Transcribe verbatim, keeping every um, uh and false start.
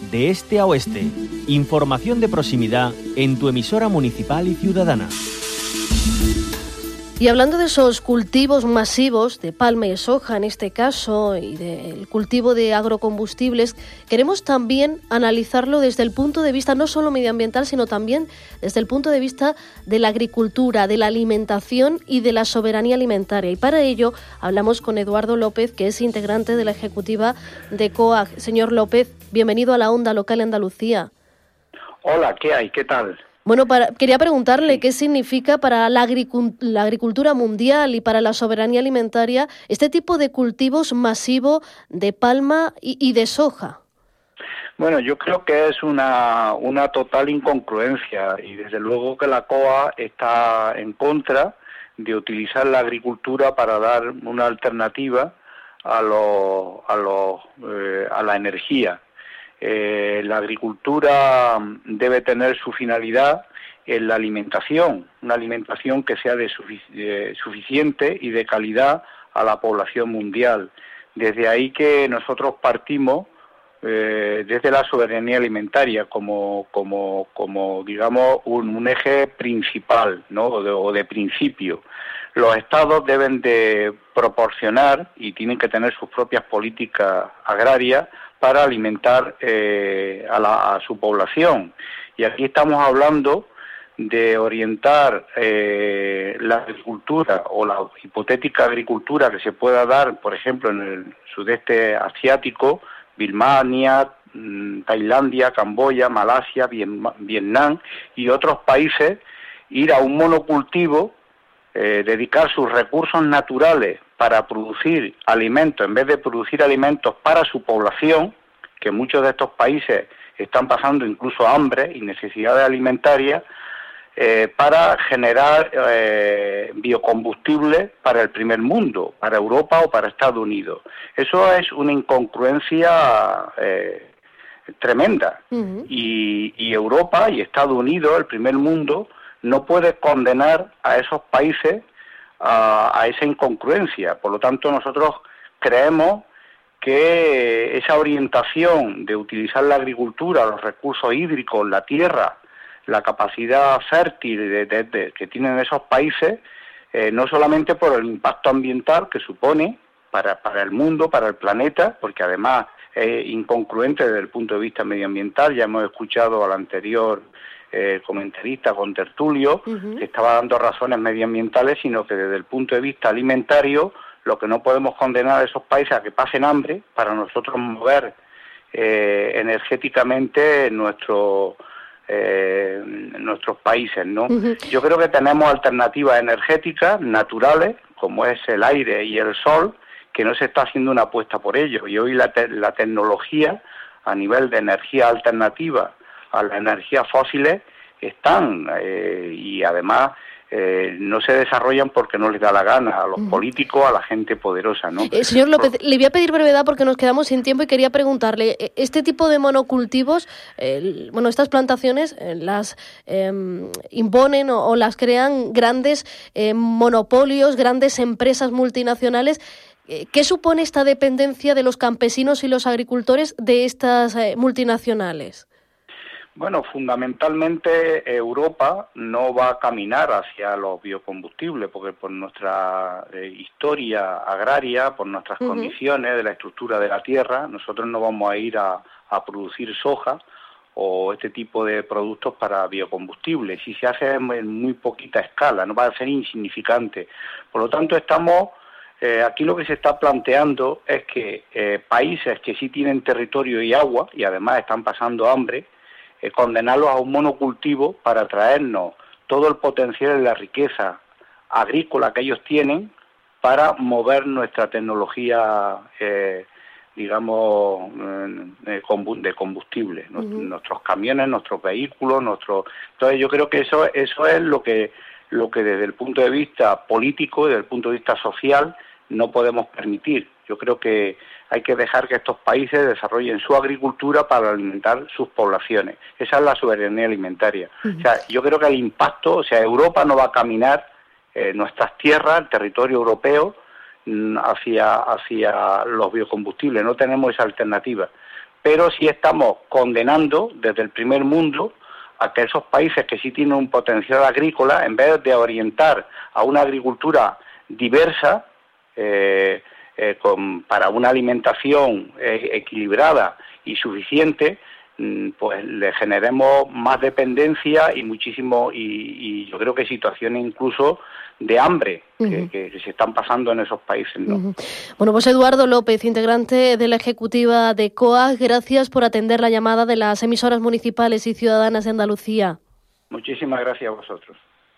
de este a oeste. Información de proximidad en tu emisora municipal y ciudadana. Y hablando de esos cultivos masivos de palma y de soja en este caso y del cultivo de agrocombustibles, queremos también analizarlo desde el punto de vista no solo medioambiental, sino también desde el punto de vista de la agricultura, de la alimentación y de la soberanía alimentaria. Y para ello hablamos con Eduardo López, que es integrante de la ejecutiva de COAG. Señor López, bienvenido a la Onda Local en Andalucía. Hola, ¿qué hay? ¿Qué tal? Bueno, para, quería preguntarle qué significa para la, agricult- la agricultura mundial y para la soberanía alimentaria este tipo de cultivos masivo de palma y, y de soja. Bueno, yo creo que es una, una total incongruencia y desde luego que la COAG está en contra de utilizar la agricultura para dar una alternativa a, los, a, los, eh, a la energía. Eh, la agricultura debe tener su finalidad en la alimentación, una alimentación que sea de sufic- eh, suficiente y de calidad a la población mundial. Desde ahí que nosotros partimos eh, desde la soberanía alimentaria como, como, como digamos, un, un eje principal, ¿no? o, de, o de principio. Los estados deben de proporcionar y tienen que tener sus propias políticas agrarias para alimentar eh, a, la, a su población. Y aquí estamos hablando de orientar eh, la agricultura o la hipotética agricultura que se pueda dar, por ejemplo, en el sudeste asiático, Birmania, Tailandia, Camboya, Malasia, Vietnam y otros países, ir a un monocultivo, eh, dedicar sus recursos naturales para producir alimentos, en vez de producir alimentos para su población, que muchos de estos países están pasando incluso hambre y necesidades alimentarias, eh, para generar eh, biocombustibles para el primer mundo, para Europa o para Estados Unidos. Eso es una incongruencia eh, tremenda. Uh-huh. Y, y Europa y Estados Unidos, el primer mundo, no puede condenar a esos países a, a esa incongruencia. Por lo tanto, nosotros creemos que esa orientación de utilizar la agricultura, los recursos hídricos, la tierra, la capacidad fértil de, de, de, que tienen esos países, eh, no solamente por el impacto ambiental que supone para, para el mundo, para el planeta, porque además es incongruente desde el punto de vista medioambiental. Ya hemos escuchado al anterior eh, comentarista con Tertulio, uh-huh. que estaba dando razones medioambientales, sino que desde el punto de vista alimentario, lo que no podemos condenar a esos países a que pasen hambre para nosotros mover eh, energéticamente nuestro, eh, nuestros países, ¿no? Uh-huh. Yo creo que tenemos alternativas energéticas naturales, como es el aire y el sol, que no se está haciendo una apuesta por ello. Y hoy la, te- la tecnología a nivel de energía alternativa a las energías fósiles están eh, y además eh, no se desarrollan porque no les da la gana a los uh-huh. políticos, a la gente poderosa, ¿no? Eh, señor López, Por... le voy a pedir brevedad porque nos quedamos sin tiempo y quería preguntarle, este tipo de monocultivos, eh, bueno, estas plantaciones eh, las eh, imponen o, o las crean grandes eh, monopolios, grandes empresas multinacionales. ¿Qué supone esta dependencia de los campesinos y los agricultores de estas eh, multinacionales? Bueno, fundamentalmente Europa no va a caminar hacia los biocombustibles, porque por nuestra eh, historia agraria, por nuestras uh-huh. condiciones de la estructura de la tierra, nosotros no vamos a ir a, a producir soja o este tipo de productos para biocombustibles. Si se hace en muy poquita escala, no va a ser insignificante. Por lo tanto, estamos... Eh, aquí lo que se está planteando es que eh, países que sí tienen territorio y agua, y además están pasando hambre, eh, condenarlos a un monocultivo para traernos todo el potencial de la riqueza agrícola que ellos tienen para mover nuestra tecnología, eh, digamos, eh, de combustible, uh-huh. nuestros camiones, nuestros vehículos, nuestros... Entonces yo creo que eso, eso es lo que, lo que desde el punto de vista político, desde el punto de vista social, no podemos permitir. Yo creo que hay que dejar que estos países desarrollen su agricultura para alimentar sus poblaciones. Esa es la soberanía alimentaria. Uh-huh. O sea, yo creo que el impacto, o sea, Europa no va a caminar eh, nuestras tierras, el territorio europeo, hacia, hacia los biocombustibles. No tenemos esa alternativa. pero sí estamos condenando desde el primer mundo a que esos países que sí tienen un potencial agrícola, en vez de orientar a una agricultura diversa, eh, eh, con, para una alimentación eh, equilibrada y suficiente, pues le generemos más dependencia y muchísimo, y, y yo creo que situaciones incluso de hambre uh-huh. que, que, que se están pasando en esos países, ¿no? Uh-huh. Bueno, pues Eduardo López, integrante de la ejecutiva de C O A G, gracias por atender la llamada de las emisoras municipales y ciudadanas de Andalucía. Muchísimas gracias a vosotros.